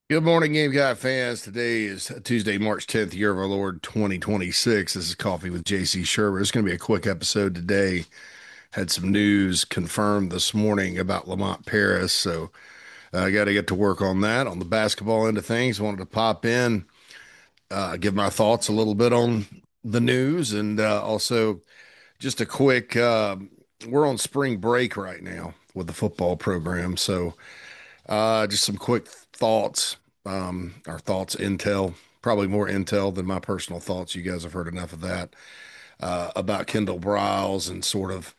Good morning, Gamecock fans. Today is Tuesday, March 10th, year of our Lord 2026. This is Coffee with JC Sherber. It's going to be a quick episode today. Had some news confirmed this morning about Lamont Paris, so I got to get to work on that. On the basketball end of things, wanted to pop in, give my thoughts a little bit on the news, and also just a quick. We're on spring break right now with the football program, so just some quick thoughts, our thoughts, intel, probably more intel than my personal thoughts. You guys have heard enough of that about Kendall Briles and sort of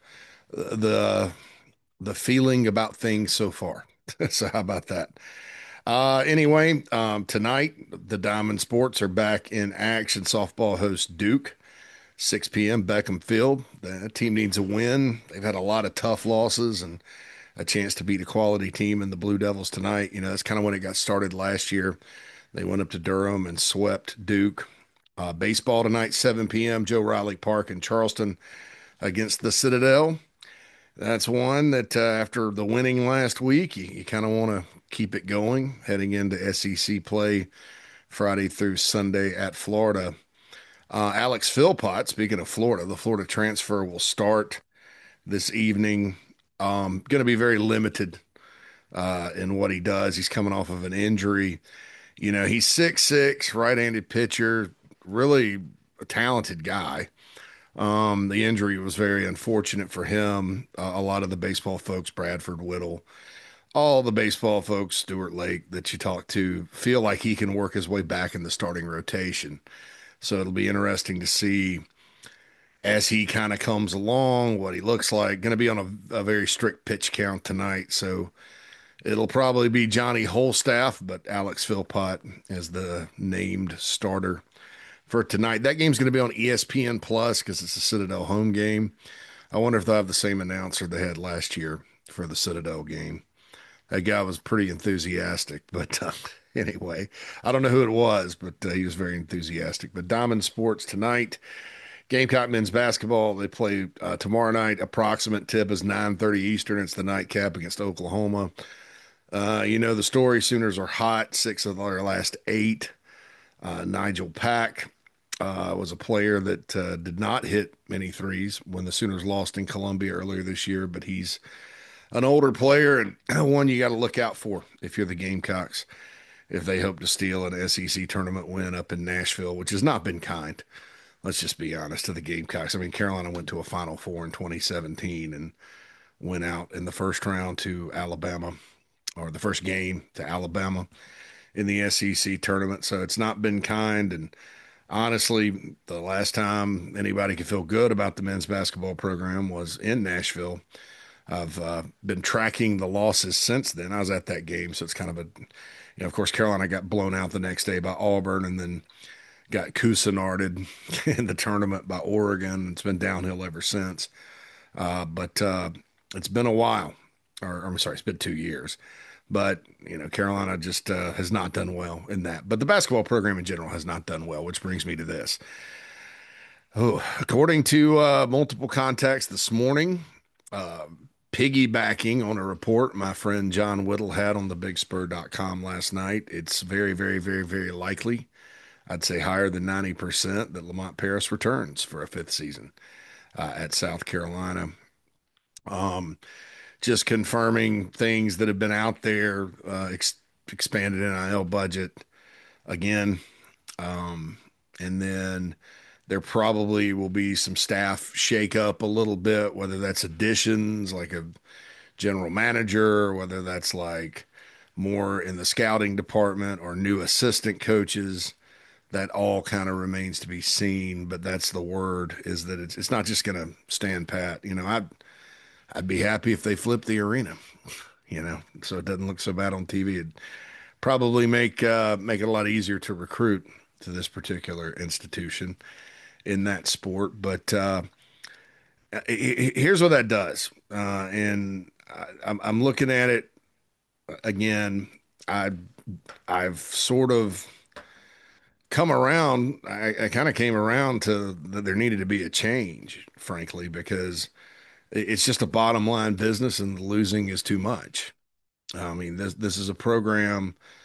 the the feeling about things so far. So how about that? Anyway, tonight the Diamond Sports are back in action. Softball hosts Duke, 6 p.m. Beckham Field. The team needs a win. They've had a lot of tough losses and a chance to beat a quality team in the Blue Devils tonight. You know, that's kind of when it got started last year. They went up to Durham and swept Duke. Baseball tonight, 7 p.m., Joe Riley Park in Charleston against the Citadel. That's one that after the winning last week, you kind of want to keep it going heading into SEC play Friday through Sunday at Florida. Alex Philpott, speaking of Florida, the Florida transfer will start this evening. Going to be very limited in what he does. He's coming off of an injury. You know, he's 6'6", right-handed pitcher, really a talented guy. The injury was very unfortunate for him. A lot of the baseball folks, Bradford Whittle, all the baseball folks, Stuart Lake that you talk to, feel like he can work his way back in the starting rotation. So it'll be interesting to see as he kind of comes along what he looks like. Going to be on a very strict pitch count tonight. So it'll probably be Johnny Holstaff, but Alex Philpott is the named starter for tonight. That game's going to be on ESPN Plus because it's a Citadel home game. I wonder if they'll have the same announcer they had last year for the Citadel game. That guy was pretty enthusiastic, but anyway, I don't know who it was, but he was very enthusiastic. But Diamond Sports tonight, Gamecock men's basketball. They play tomorrow night. Approximate tip is 9:30 Eastern. It's the nightcap against Oklahoma. You know the story. Sooners are hot. Six of their last eight. Nigel Pack was a player that did not hit many threes when the Sooners lost in Columbia earlier this year, but he's an older player and one you got to look out for if you're the Gamecocks, if they hope to steal an SEC tournament win up in Nashville, which has not been kind. Let's just be honest to the Gamecocks. I mean, Carolina went to a Final Four in 2017 and went out in the first round to Alabama, or the first game to Alabama in the SEC tournament. So it's not been kind. And honestly, the last time anybody could feel good about the men's basketball program was in Nashville. I've been tracking the losses since then. I was at that game, so it's kind of a, of course, Carolina got blown out the next day by Auburn and then got Cousinarded in the tournament by Oregon. It's been downhill ever since. But it's been a while, or I'm sorry, it's been 2 years. But, Carolina just has not done well in that. But the basketball program in general has not done well, which brings me to this. Oh, according to multiple contacts this morning, uh, piggybacking on a report my friend John Whittle had on thebigspur.com last night, it's very, very, very, very likely, I'd say higher than 90%, that Lamont Paris returns for a fifth season at South Carolina. Um, just confirming things that have been out there, expanded NIL budget again. Um, and then there probably will be some staff shake up a little bit, whether that's additions like a general manager, or whether that's like more in the scouting department or new assistant coaches. That all kind of remains to be seen, but that's the word, is that it's not just going to stand pat. I'd be happy if they flip the arena, so it doesn't look so bad on TV. It'd probably make it a lot easier to recruit to this particular institution in that sport. But here's what that does, and I'm looking at it again. I I've sort of come around. I kind of came around to that there needed to be a change, frankly, because it's just a bottom line business, and the losing is too much. I mean, this is a program.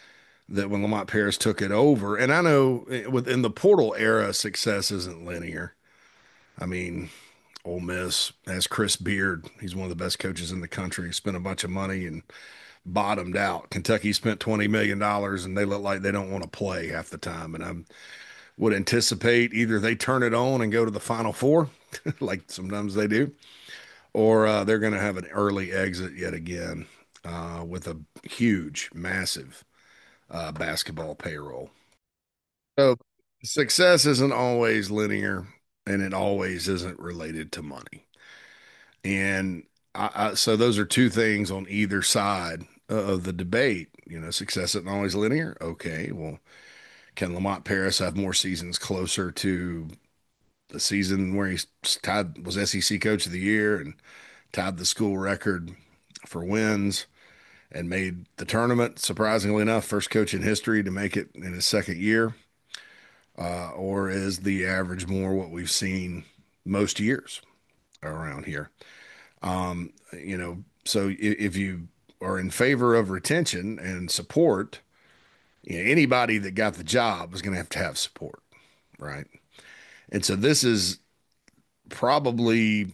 that when Lamont Paris took it over, and I know within the portal era, success isn't linear. I mean, Ole Miss has Chris Beard. He's one of the best coaches in the country. He spent a bunch of money and bottomed out. Kentucky spent $20 million and they look like they don't want to play half the time. And I would anticipate either they turn it on and go to the Final Four, like sometimes they do, or they're going to have an early exit yet again with a huge, massive basketball payroll. So success isn't always linear and it always isn't related to money. And so those are two things on either side of the debate. You know, success isn't always linear. Okay, well, can Lamont Paris have more seasons closer to the season where he's tied was SEC Coach of the Year and tied the school record for wins and made the tournament? Surprisingly enough, first coach in history to make it in his second year. Or is the average more what we've seen most years around here? So if you are in favor of retention and support, anybody that got the job is going to have support, right? And so this is probably,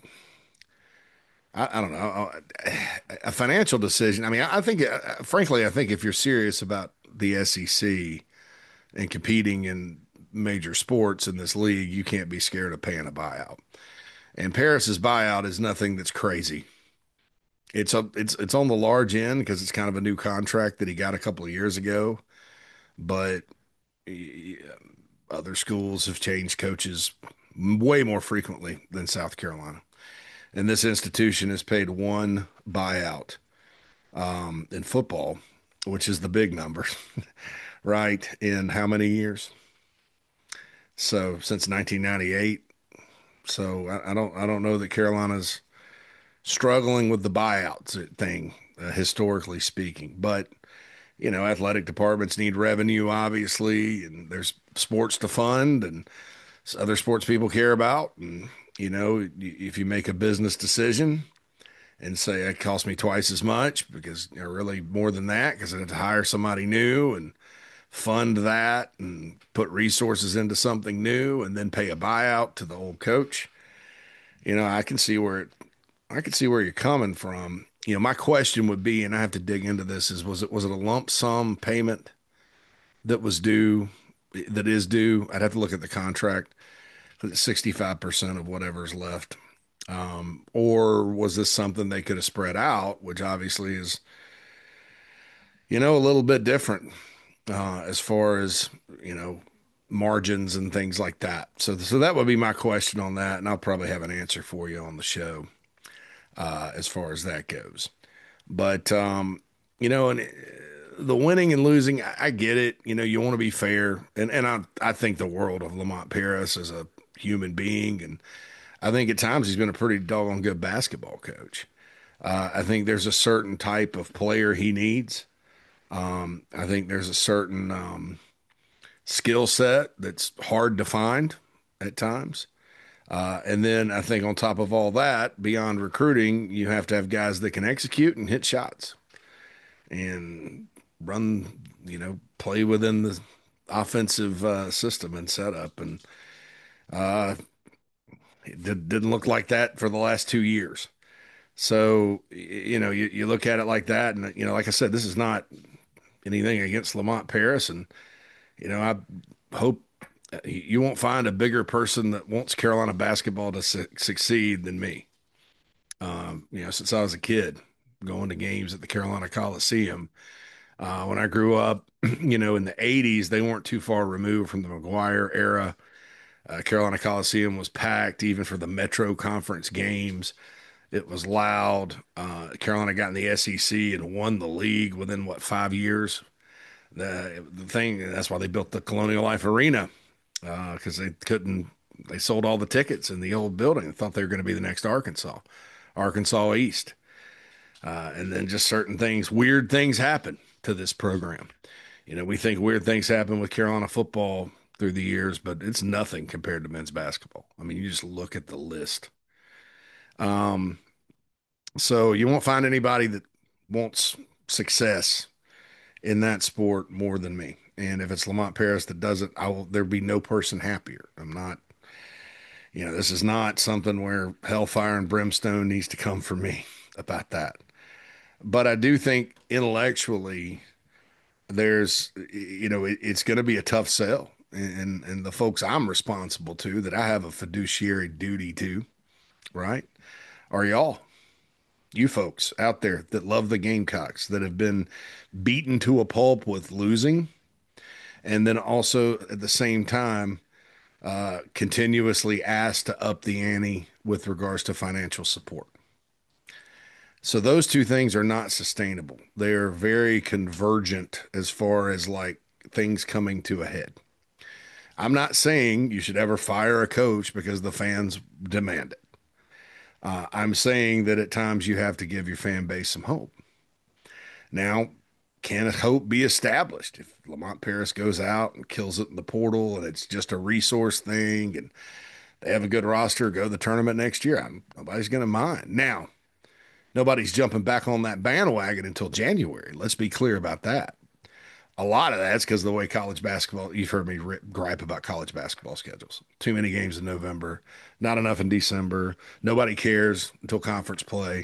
I don't know, a financial decision. I mean, I think, frankly, I think if you're serious about the SEC and competing in major sports in this league, you can't be scared of paying a buyout. And Paris's buyout is nothing that's crazy. It's on the large end because it's kind of a new contract that he got a couple of years ago, but other schools have changed coaches way more frequently than South Carolina. And this institution has paid one buyout in football, which is the big number, right? In how many years? So since 1998. So I don't know that Carolina's struggling with the buyouts thing, historically speaking. But athletic departments need revenue, obviously, and there's sports to fund and other sports people care about. And if you make a business decision and say it cost me twice as much because really more than that because I had to hire somebody new and fund that and put resources into something new and then pay a buyout to the old coach. I can see where you're coming from. My question would be, and I have to dig into this, was it a lump sum payment that was due, that is due? I'd have to look at the contract. 65% of whatever's left. Or was this something they could have spread out, which obviously is, a little bit different as far as, margins and things like that. So that would be my question on that, and I'll probably have an answer for you on the show as far as that goes. But and the winning and losing, I get it. You want to be fair, and I think the world of Lamont Paris as a human being, and I think at times he's been a pretty doggone good basketball coach. I think there's a certain type of player he needs. I think there's a certain skill set that's hard to find at times. And then I think on top of all that, beyond recruiting, you have to have guys that can execute and hit shots and run, play within the offensive system and setup. And uh, didn't look like that for the last 2 years. So, you look at it like that. And, like I said, this is not anything against Lamont Paris. And, I hope you won't find a bigger person that wants Carolina basketball to succeed than me. Since I was a kid going to games at the Carolina Coliseum, when I grew up, in the 80s, they weren't too far removed from the McGuire era. Carolina Coliseum was packed even for the Metro Conference games. It was loud. Carolina got in the SEC and won the league within 5 years. The thing that's why they built the Colonial Life Arena because they sold all the tickets in the old building and thought they were going to be the next Arkansas East. And then just certain things, weird things happen to this program. We think weird things happen with Carolina football through the years, but it's nothing compared to men's basketball. I mean, you just look at the list. So you won't find anybody that wants success in that sport more than me. And if it's Lamont Paris that does it, there'll be no person happier. I'm not, this is not something where hellfire and brimstone needs to come for me about that. But I do think intellectually, it's going to be a tough sell. And the folks I'm responsible to, that I have a fiduciary duty to, right, are y'all. You folks out there that love the Gamecocks, that have been beaten to a pulp with losing, and then also at the same time continuously asked to up the ante with regards to financial support. So those two things are not sustainable. They are very convergent as far as like things coming to a head. I'm not saying you should ever fire a coach because the fans demand it. I'm saying that at times you have to give your fan base some hope. Now, can hope be established if Lamont Paris goes out and kills it in the portal and it's just a resource thing and they have a good roster, go to the tournament next year? Nobody's going to mind. Now, nobody's jumping back on that bandwagon until January. Let's be clear about that. A lot of that's because of the way college basketball, you've heard me gripe about college basketball schedules. Too many games in November, not enough in December. Nobody cares until conference play.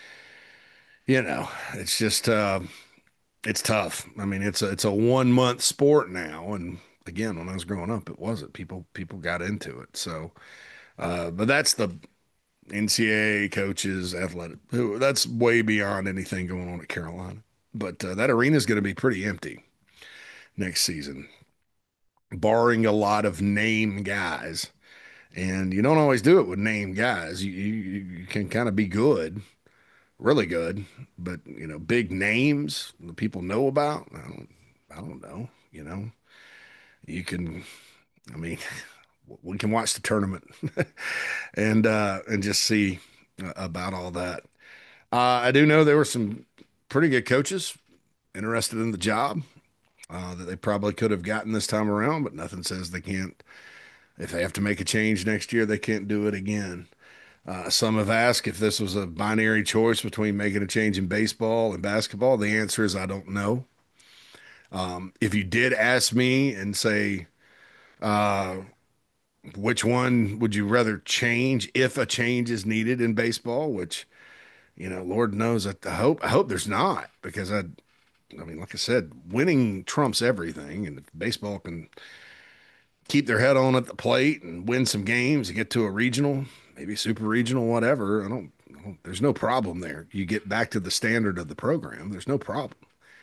It's just, it's tough. I mean, it's a 1 month sport now. And again, when I was growing up, it wasn't. People got into it. So, but that's the NCAA coaches, athletic, that's way beyond anything going on at Carolina. But that arena is going to be pretty empty next season, barring a lot of name guys. And you don't always do it with name guys. You can kind of be good, really good, but big names that people know about. I don't know. You can. I mean, we can watch the tournament and just see about all that. I do know there were some pretty good coaches interested in the job that they probably could have gotten this time around, but nothing says they can't. If they have to make a change next year, they can't do it again. Some have asked if this was a binary choice between making a change in baseball and basketball. The answer is I don't know. If you did ask me and say, uh, which one would you rather change if a change is needed in baseball, which, Lord knows, I hope there's not, because I mean, like I said, winning trumps everything. And if baseball can keep their head on at the plate and win some games and get to a regional, maybe super regional, whatever, there's no problem there. You get back to the standard of the program, there's no problem.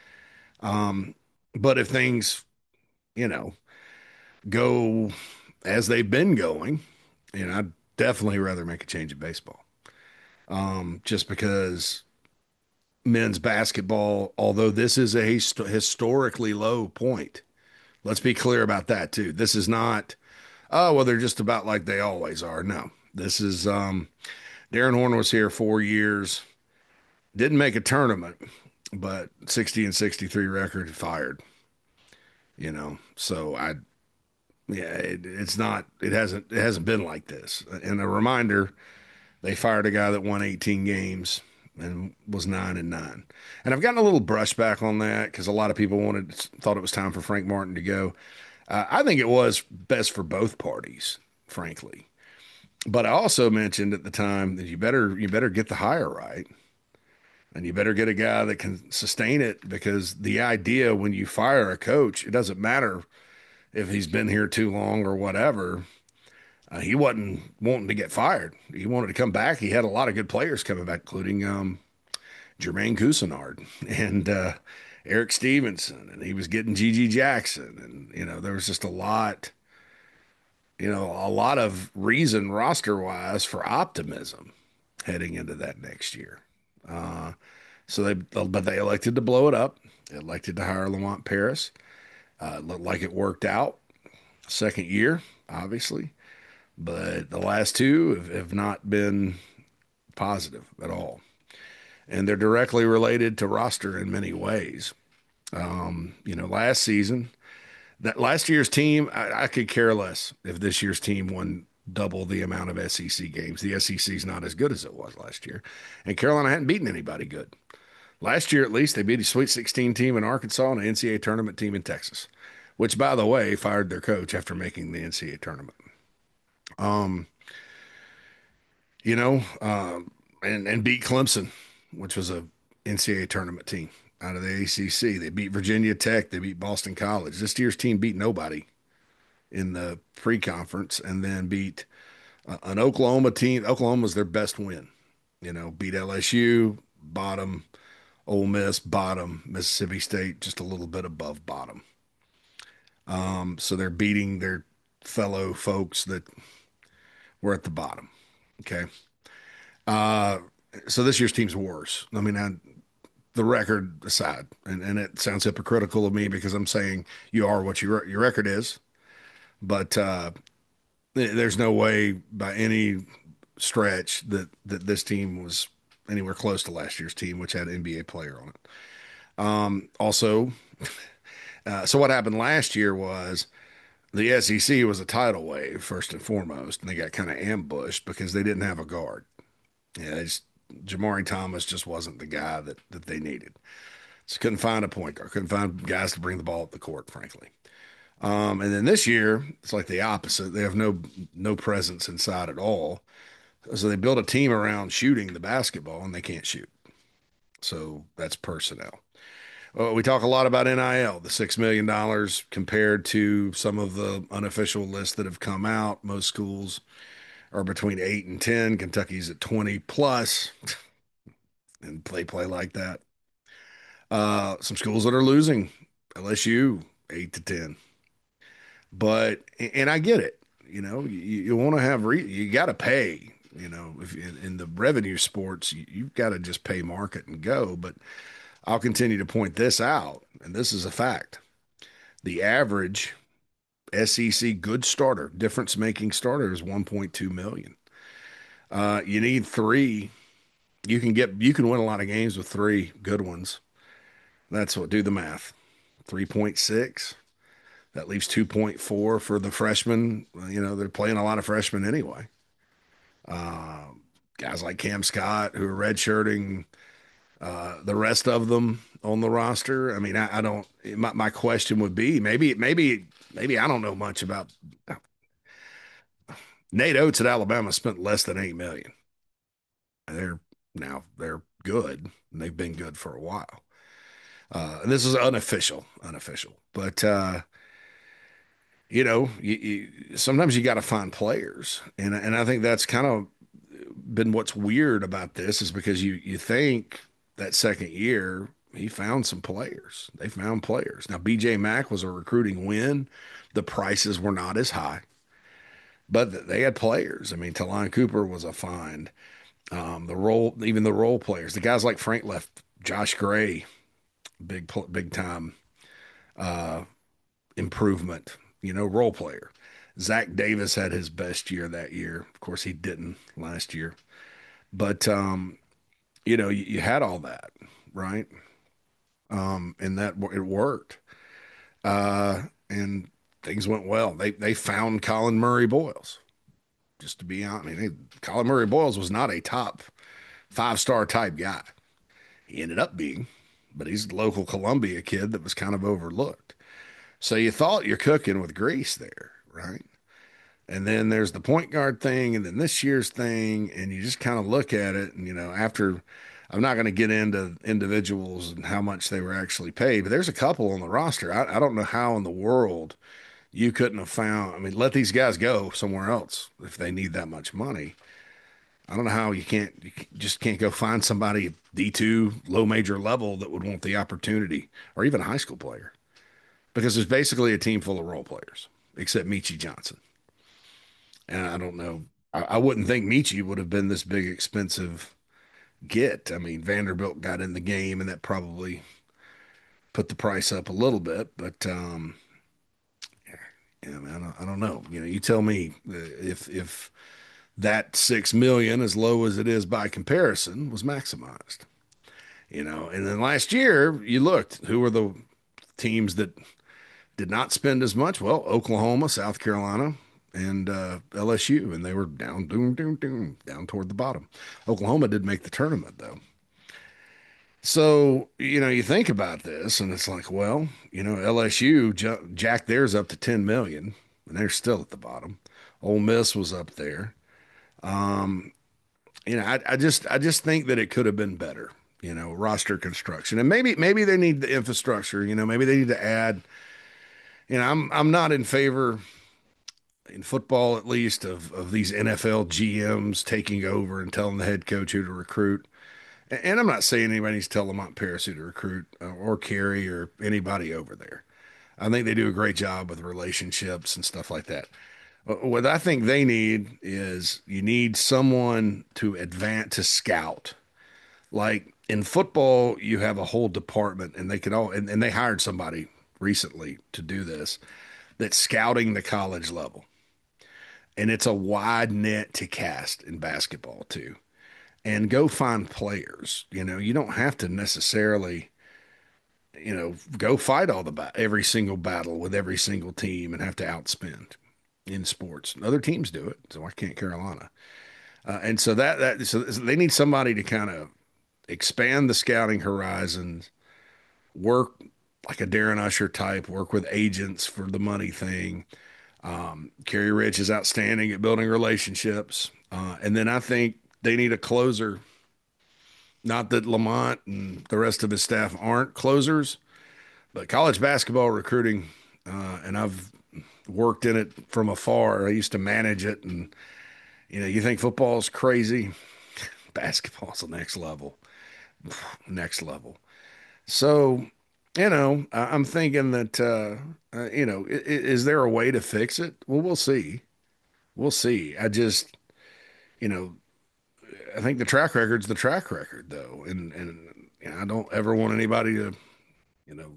But if things, you know, go as they've been going, I'd definitely rather make a change in baseball. Just because men's basketball, although this is a historically low point, let's be clear about that too. This is not, oh, well, they're just about like they always are. No, this is, Darren Horn was here 4 years, didn't make a tournament, but 60 and 63 record, fired, so yeah, it's not, it hasn't been like this. And a reminder, they fired a guy that won 18 games and was 9-9. And I've gotten a little brushback on that because a lot of people thought it was time for Frank Martin to go. I think it was best for both parties, frankly. But I also mentioned at the time that you better get the hire right, and you better get a guy that can sustain it, because the idea when you fire a coach, it doesn't matter if he's been here too long or whatever. He wasn't wanting to get fired. He wanted to come back. He had a lot of good players coming back, including Jermaine Cousinard and Eric Stevenson, and he was getting Gigi Jackson, and there was just a lot of reason roster wise for optimism heading into that next year. Uh, but they elected to blow it up. They elected to hire Lamont Paris. It looked like it worked out. Second year, obviously, but the last two have not been positive at all. And they're directly related to roster in many ways. Last season, that last year's team, I could care less if this year's team won double the amount of SEC games. The SEC is not as good as it was last year, and Carolina hadn't beaten anybody good. Last year, at least, they beat a Sweet 16 team in Arkansas and an NCAA tournament team in Texas, which, by the way, fired their coach after making the NCAA tournament. Um, you know, and beat Clemson, which was a NCAA tournament team out of the ACC. They beat Virginia Tech. They beat Boston College. This year's team beat nobody in the pre-conference, and then beat an Oklahoma team. Oklahoma was their best win. Beat LSU, bottom, Ole Miss, bottom, Mississippi State, just a little bit above bottom. So they're beating their fellow folks that were at the bottom. Okay. Uh, so this year's team's worse. I mean, the record aside, and it sounds hypocritical of me because I'm saying you are what your record is, but there's no way by any stretch that this team was anywhere close to last year's team, which had an NBA player on it. Also, so what happened last year was the SEC was a tidal wave first and foremost, and they got kind of ambushed because they didn't have a guard. Yeah, Jamari Thomas just wasn't the guy that they needed. Just couldn't find a point guard, couldn't find guys to bring the ball up the court, frankly. And then this year, it's like the opposite. They have no presence inside at all. So they build a team around shooting the basketball, and they can't shoot. So that's personnel. We talk a lot about NIL, the $6 million compared to some of the unofficial lists that have come out. Most schools are between 8 and 10. Kentucky's at 20 plus, and play like that. Some schools that are losing, LSU 8 to 10. But and I get it. You want to have you got to pay. If in the revenue sports, you've got to just pay market and go. But I'll continue to point this out, and this is a fact. The average SEC good starter, difference making starter, is 1.2 million. You need three. You can win a lot of games with three good ones. That's what do the math. 3.6. That leaves 2.4 for the freshmen. They're playing a lot of freshmen anyway. Uh, Guys like Cam Scott who are redshirting, the rest of them on the roster. I mean, I don't. My question would be maybe I don't know much about Nate Oates at Alabama. Spent less than 8 million. They're good, and they've been good for a while. And this is unofficial, but sometimes you got to find players, and I think that's kind of been what's weird about this is because you think that second year he found some players. They found players. Now BJ Mack was a recruiting win. The prices were not as high, but they had players. I mean, Talon Cooper was a find. Even the role players, the guys like Frank left, Josh Gray, big time uh, improvement. Role player. Zach Davis had his best year that year. Of course, he didn't last year, but you had all that, right? And that it worked, and things went well. They found Colin Murray Boyles. Just to be honest, I mean, Colin Murray Boyles was not a top 5-star type guy. He ended up being, but he's a local Columbia kid that was kind of overlooked. So you thought you're cooking with grease there, right? And then there's the point guard thing, and then this year's thing, and you just kind of look at it, and after I'm not going to get into individuals and how much they were actually paid, but there's a couple on the roster. I don't know how in the world you couldn't have found. I mean, let these guys go somewhere else if they need that much money. I don't know how just can't go find somebody D2 low major level that would want the opportunity, or even a high school player, because there's basically a team full of role players except Michi Johnson. And I don't know. I wouldn't think Michi would have been this big expensive get. I mean, Vanderbilt got in the game, and that probably put the price up a little bit. But yeah, man, I don't know. You tell me if that 6 million, as low as it is by comparison, was maximized. And then last year you looked who were the teams that did not spend as much. Well, Oklahoma, South Carolina, and LSU, and they were down toward the bottom. Oklahoma did make the tournament though. So, you think about this and it's like, well, LSU jacked theirs up to 10 million and they're still at the bottom. Ole Miss was up there. Um, I just think that it could have been better, roster construction. And maybe they need the infrastructure, maybe they need to add, I'm not in favor in football at least of these NFL GMs taking over and telling the head coach who to recruit. And I'm not saying anybody needs to tell Lamont Paris who to recruit or Kerry or anybody over there. I think they do a great job with relationships and stuff like that. What I think they need is you need someone to advance to scout. Like in football, you have a whole department, and they could all and they hired somebody recently to do this that's scouting the college level. And it's a wide net to cast in basketball too. And go find players. You don't have to necessarily, go fight every single battle with every single team and have to outspend in sports. Other teams do it, so why can't Carolina? And so so they need somebody to kind of expand the scouting horizons, work like a Darren Usher type, work with agents for the money thing. Kerry Rich is outstanding at building relationships. And then I think they need a closer. Not that Lamont and the rest of his staff aren't closers, but college basketball recruiting, and I've worked in it from afar. I used to manage it, and you think football's crazy, basketball's the next level, next level. So, I'm thinking that, is there a way to fix it? Well, we'll see. We'll see. You know, I think the track record's the track record, though, and I don't ever want anybody to, you know,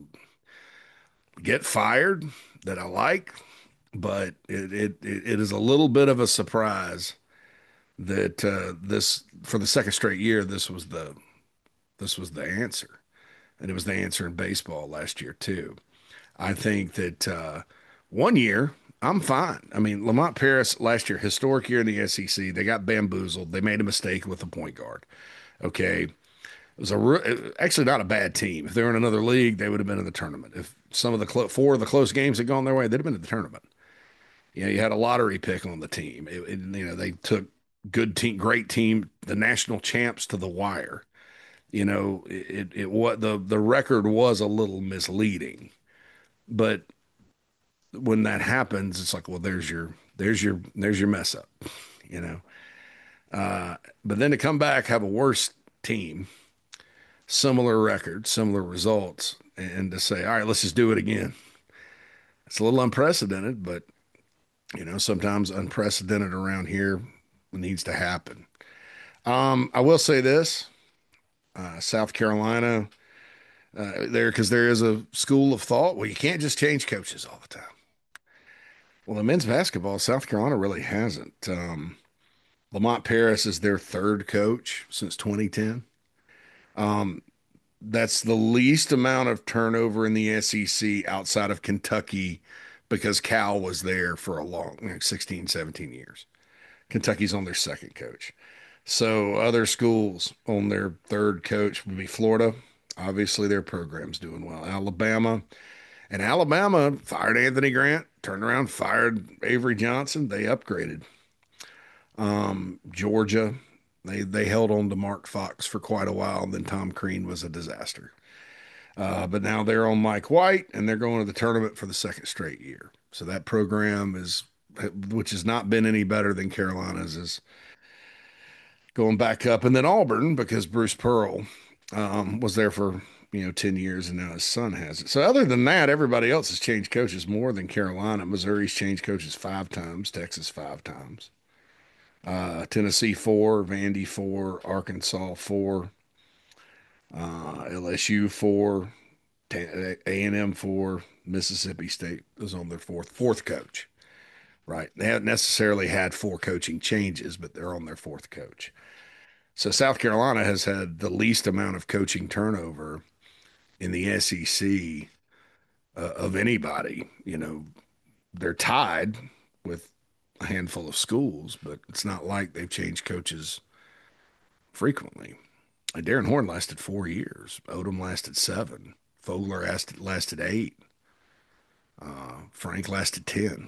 get fired that I like, but it is a little bit of a surprise that this for the second straight year this was the answer, and it was the answer in baseball last year too. I think that one year I'm fine. I mean, Lamont Paris last year, historic year in the SEC, they got bamboozled. They made a mistake with the point guard. Okay, it was actually not a bad team. If they were in another league, they would have been in the tournament. If some of the four of the close games had gone their way, they'd have been in the tournament. You had a lottery pick on the team. They took good team, great team, the national champs to the wire. It what the record was a little misleading, but when that happens, it's like, well, there's your mess up, you know. But then to come back, have a worse team, similar record, similar results, and to say, all right, let's just do it again. It's a little unprecedented, but sometimes unprecedented around here needs to happen. I will say this: South Carolina, there because there is a school of thought. Well, you can't just change coaches all the time. Well, in men's basketball, South Carolina really hasn't. Lamont Paris is their third coach since 2010. Um, that's the least amount of turnover in the SEC outside of Kentucky because Cal was there for a long, 16, 17 years. Kentucky's on their second coach. So other schools on their third coach would be Florida. Obviously, their program's doing well. Alabama fired Anthony Grant, turned around, fired Avery Johnson. They upgraded. Georgia, they held on to Mark Fox for quite a while, and then Tom Crean was a disaster. But now they're on Mike White, and they're going to the tournament for the second straight year. So that program which has not been any better than Carolina's, is going back up. And then Auburn, because Bruce Pearl was there for 10 years, and now his son has it. So other than that, everybody else has changed coaches more than Carolina. Missouri's changed coaches 5 times, Texas 5 times, Tennessee 4, Vandy 4, Arkansas 4, LSU 4, A&M 4, Mississippi State is on their fourth coach. Right. They haven't necessarily had 4 coaching changes, but they're on their fourth coach. So South Carolina has had the least amount of coaching turnover in the SEC of anybody. They're tied with a handful of schools, but it's not like they've changed coaches frequently. Darren Horn lasted 4 years. Odom lasted 7. Fogler lasted 8. Frank lasted 10.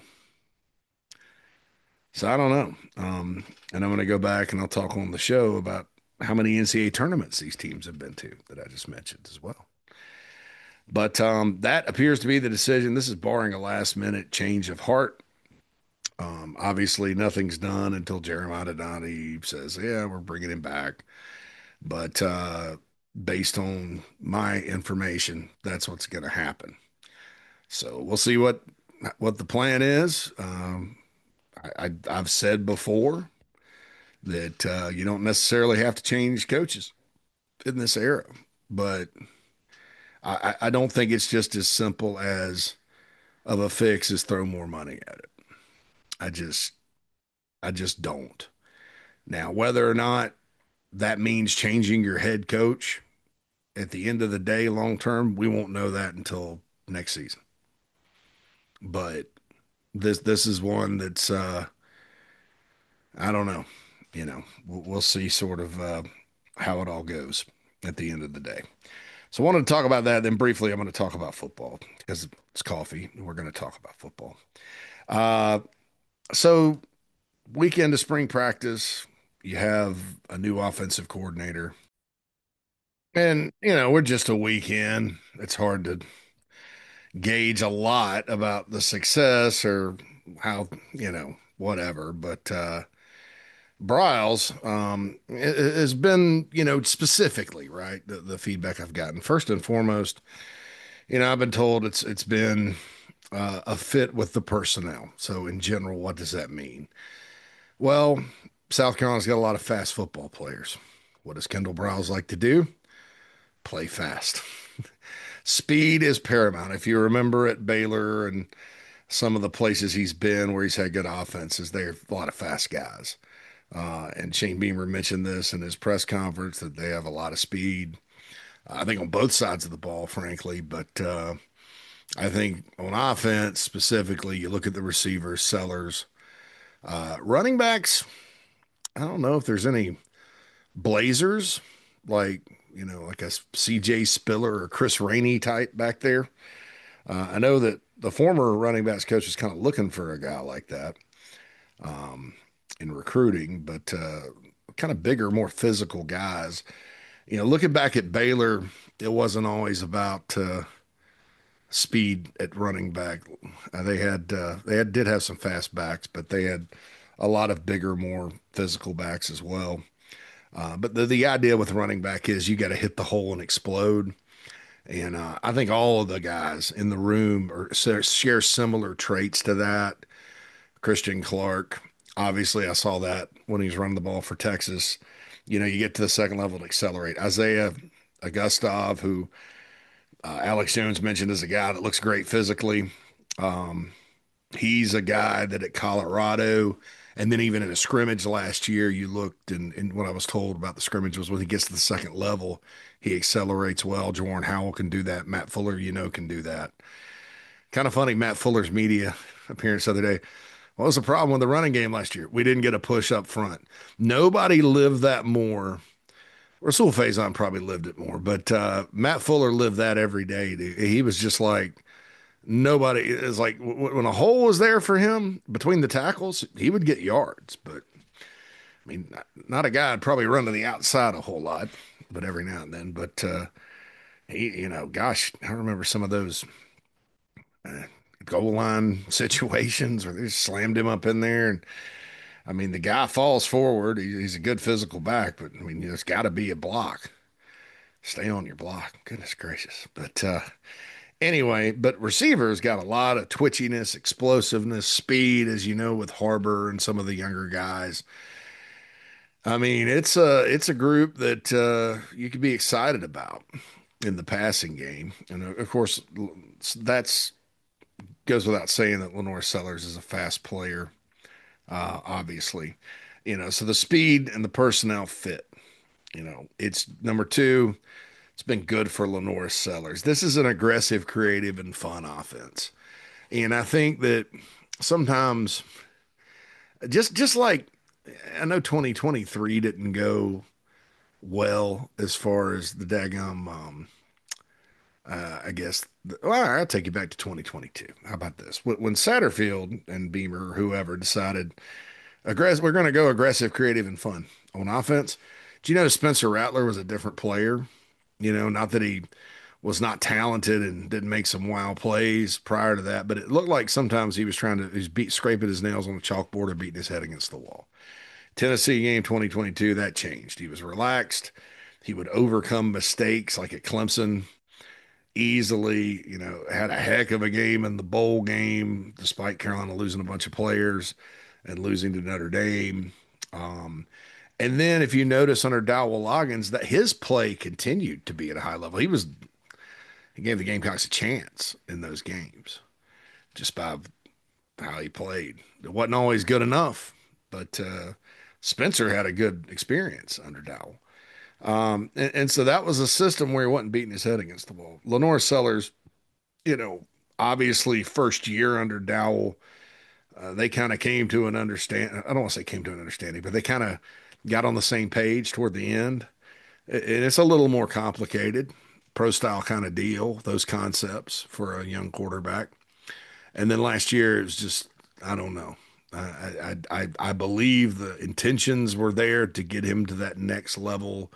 So I don't know. And I'm going to go back and I'll talk on the show about how many NCAA tournaments these teams have been to that I just mentioned as well. But that appears to be the decision. This is barring a last minute change of heart. Obviously, nothing's done until Jeremiah Donati says, yeah, we're bringing him back. But based on my information, that's what's going to happen. So we'll see what the plan is. I've said before that you don't necessarily have to change coaches in this era, but I don't think it's just as simple as of a fix as throw more money at it. I just I just don't. Now, whether or not that means changing your head coach at the end of the day, long term, we won't know that until next season. But this is one that's I don't know. We'll see sort of how it all goes at the end of the day. So I wanted to talk about that. Then briefly, I'm going to talk about football because it's coffee. And we're going to talk about football. Uh, so weekend of spring practice, you have a new offensive coordinator. And, we're just a weekend. It's hard to gauge a lot about the success or how, whatever. But Bryles has been, specifically, right? The feedback I've gotten. First and foremost, I've been told it's been a fit with the personnel. So in general, what does that mean? Well, South Carolina's got a lot of fast football players. What does Kendall Bryles like to do? Play fast. Speed is paramount. If you remember at Baylor and some of the places he's been where he's had good offenses, there a lot of fast guys. And Shane Beamer mentioned this in his press conference that they have a lot of speed. I think on both sides of the ball, frankly, but I think on offense specifically, you look at the receivers, sellers, running backs. I don't know if there's any blazers like like a CJ Spiller or Chris Rainey type back there. I know that the former running backs coach was kind of looking for a guy like that in recruiting, but kind of bigger, more physical guys. Looking back at Baylor, it wasn't always about speed at running back. They did have some fast backs, but they had a lot of bigger, more physical backs as well. But the idea with running back is you got to hit the hole and explode. And I think all of the guys in the room share similar traits to that. Christian Clark, obviously, I saw that when he was running the ball for Texas. You get to the second level to accelerate. Isaiah Augustov, who Alex Jones mentioned as a guy that looks great physically. Um, he's a guy that at Colorado, and then even in a scrimmage last year, you looked and what I was told about the scrimmage was when he gets to the second level, he accelerates well. Jordan Howell can do that. Matt Fuller, can do that. Kind of funny, Matt Fuller's media appearance the other day. What was the problem with the running game last year? We didn't get a push up front. Nobody lived that more. Rasul Faison probably lived it more, but Matt Fuller lived that every day. Dude. He was just like nobody is like when a hole was there for him between the tackles, he would get yards. But I mean, not a guy I'd probably run to the outside a whole lot, but every now and then. But he, gosh, I remember some of those uh, goal line situations where they just slammed him up in there. And I mean, the guy falls forward. He's a good physical back, but I mean, there's got to be a block. Stay on your block. Goodness gracious. But anyway, but receivers got a lot of twitchiness, explosiveness, speed, as you know, with Harbor and some of the younger guys. I mean, it's a group that you could be excited about in the passing game, and of course, that's goes without saying that Lenore Sellers is a fast player, obviously. So the speed and the personnel fit. It's number two. It's been good for Lenore Sellers. This is an aggressive, creative, and fun offense. And I think that sometimes just like I know 2023 didn't go well as far as the daggum, I guess. Well, I'll take you back to 2022. How about this? When Satterfield and Beamer or whoever decided we're going to go aggressive, creative, and fun on offense. Do you know Spencer Rattler was a different player? Not that he was not talented and didn't make some wow plays prior to that, but it looked like sometimes he was scraping his nails on the chalkboard or beating his head against the wall. Tennessee game 2022, that changed. He was relaxed. He would overcome mistakes like at Clemson easily, had a heck of a game in the bowl game, despite Carolina losing a bunch of players and losing to Notre Dame. Um, and then if you notice under Dowell Loggins that his play continued to be at a high level. He gave the Gamecocks a chance in those games just by how he played. It wasn't always good enough, but Spencer had a good experience under Dowell. And so that was a system where he wasn't beating his head against the wall. Lenore Sellers, you know, obviously first year under Dowell, they kind of came to an understand. I don't want to say came to an understanding, but they kind of got on the same page toward the end. And it's a little more complicated, pro style kind of deal, those concepts for a young quarterback. And then last year it was just, I don't know. I believe the intentions were there to get him to that next level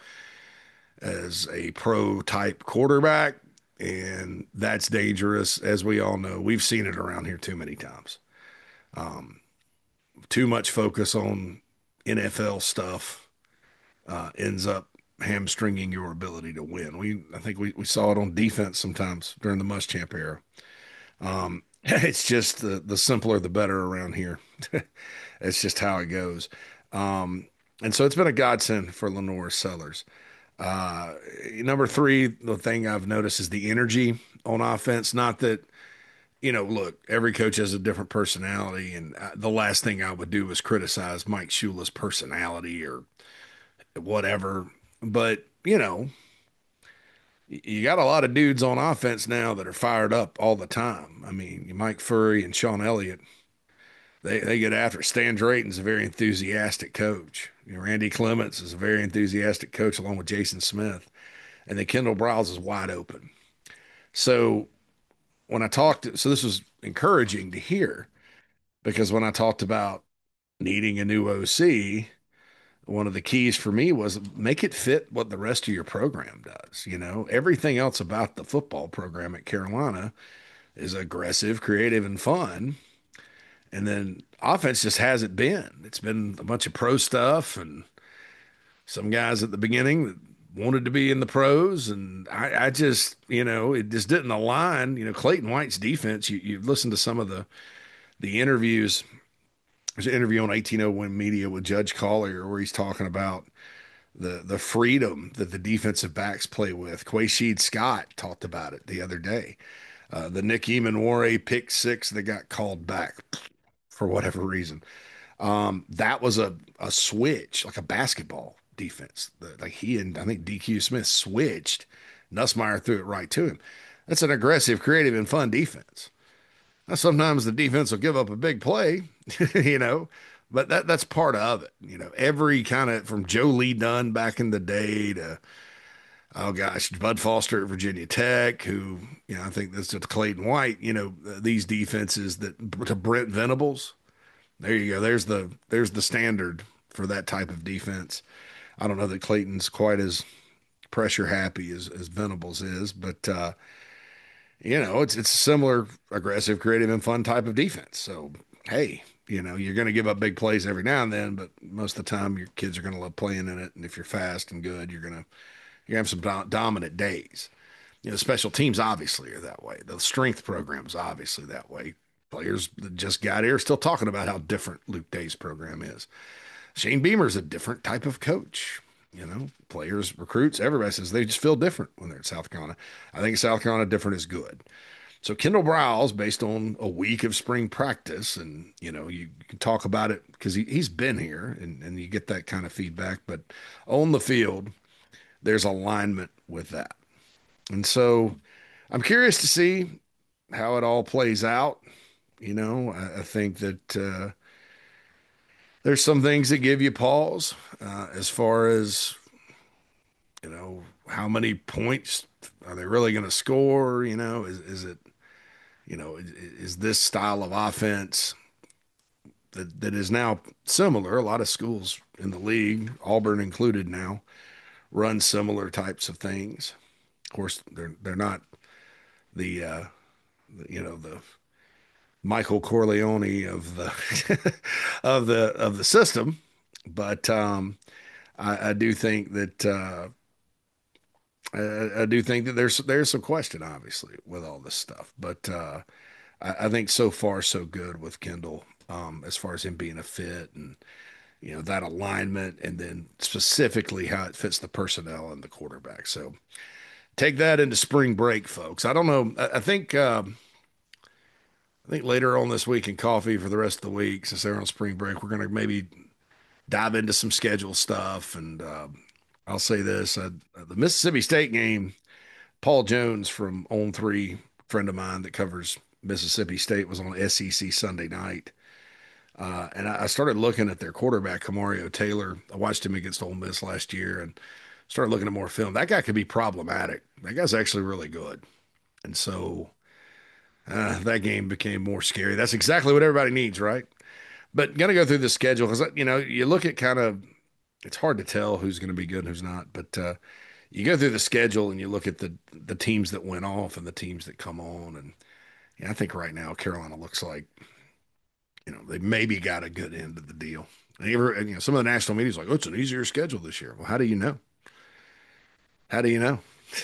as a pro type quarterback. And that's dangerous, as we all know. We've seen it around here too many times. Um, Too much focus on NFL stuff ends up hamstringing your ability to win. I think we saw it on defense sometimes during the Muschamp era. It's just the simpler the better around here. It's just how it goes. Um, and so it's been a godsend for Lenore Sellers. Number three, the thing I've noticed is the energy on offense. Not that, look, every coach has a different personality, and the last thing I would do is criticize Mike Shula's personality or whatever. But, you got a lot of dudes on offense now that are fired up all the time. I mean, Mike Furry and Sean Elliott, they get after it. Stan Drayton's a very enthusiastic coach. Randy Clements is a very enthusiastic coach along with Jason Smith. And then Kendall Briles is wide open. So so this was encouraging to hear because when I talked about needing a new OC, one of the keys for me was make it fit what the rest of your program does. Everything else about the football program at Carolina is aggressive, creative, and fun. And then offense just hasn't been. It's been a bunch of pro stuff and some guys at the beginning that wanted to be in the pros. And I just, it just didn't align. Clayton White's defense, you listen to some of the interviews. There's an interview on 1801 Media with Judge Collier where he's talking about the freedom that the defensive backs play with. Quaysheed Scott talked about it the other day. The Nick Emanware pick six that got called back for whatever reason. That was a switch, like a basketball defense. Like he and I think DQ Smith switched. Nussmeier threw it right to him. That's an aggressive, creative, and fun defense. Now, sometimes the defense will give up a big play, you know, but that's part of it. Every kind of from Joe Lee Dunn back in the day to oh gosh, Bud Foster at Virginia Tech, who I think this to Clayton White. These defenses that to Brent Venables. There you go. There's the standard for that type of defense. I don't know that Clayton's quite as pressure happy as Venables is, but it's a similar aggressive, creative, and fun type of defense. So hey, you're going to give up big plays every now and then, but most of the time your kids are going to love playing in it. And if you're fast and good, you have some dominant days. Special teams obviously are that way. The strength programs obviously that way. Players that just got here are still talking about how different Luke Day's program is. Shane Beamer's a different type of coach. Players, recruits, everybody says they just feel different when they're at South Carolina. I think South Carolina different is good. So Kendall Briles, based on a week of spring practice, and you can talk about it because he's been here and you get that kind of feedback. But on the field, there's alignment with that. And so I'm curious to see how it all plays out. I think that there's some things that give you pause as far as How many points are they really going to score? Is it, is this style of offense that is now similar? A lot of schools in the league, Auburn included now, run similar types of things. Of course, they're not the Michael Corleone of the of the system, but I do think that I do think that there's some question, obviously, with all this stuff. But I think so far so good with Kendall, as far as him being a fit and that alignment, and then specifically how it fits the personnel and the quarterback. So take that into spring break, folks. I don't know. I think later on this week in coffee for the rest of the week, since they're on spring break, we're going to maybe dive into some schedule stuff. And I'll say this: the Mississippi State game, Paul Jones from On Three, friend of mine that covers Mississippi State, was on SEC Sunday night. And I started looking at their quarterback, Kamario Taylor. I watched him against Ole Miss last year and started looking at more film. That guy could be problematic. That guy's actually really good. And so that game became more scary. That's exactly what everybody needs, right? But gonna go through the schedule because you look at kind of, it's hard to tell who's going to be good and who's not. But you go through the schedule and you look at the teams that went off and the teams that come on, and I think right now Carolina looks like they maybe got a good end of the deal. And some of the national media's like, oh, it's an easier schedule this year. Well, how do you know? How do you know?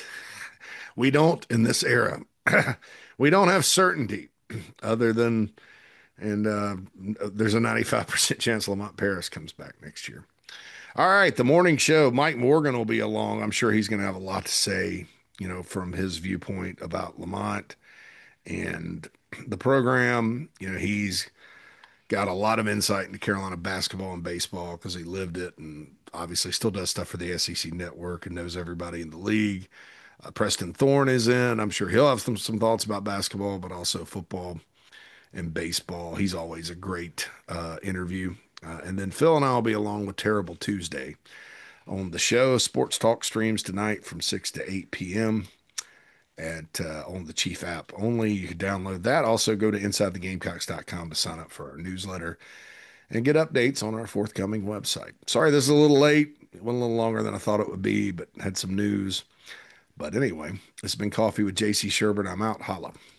We don't in this era. We don't have certainty other than, and there's a 95% chance Lamont Paris comes back next year. All right, the morning show. Mike Morgan will be along. I'm sure he's going to have a lot to say, from his viewpoint about Lamont and the program. He's got a lot of insight into Carolina basketball and baseball because he lived it and obviously still does stuff for the SEC network and knows everybody in the league. Preston Thorne is in. I'm sure he'll have some thoughts about basketball, but also football and baseball. He's always a great interview. And then Phil and I will be along with Terrible Tuesday on the show. Sports Talk streams tonight from 6 to 8 p.m. at on the Chief app only. You can download that. Also go to InsideTheGamecocks.com to sign up for our newsletter and get updates on our forthcoming website. Sorry, this is a little late. It went a little longer than I thought it would be, but had some news. But anyway, this has been Coffee with JC Sherbert. I'm out. Holla.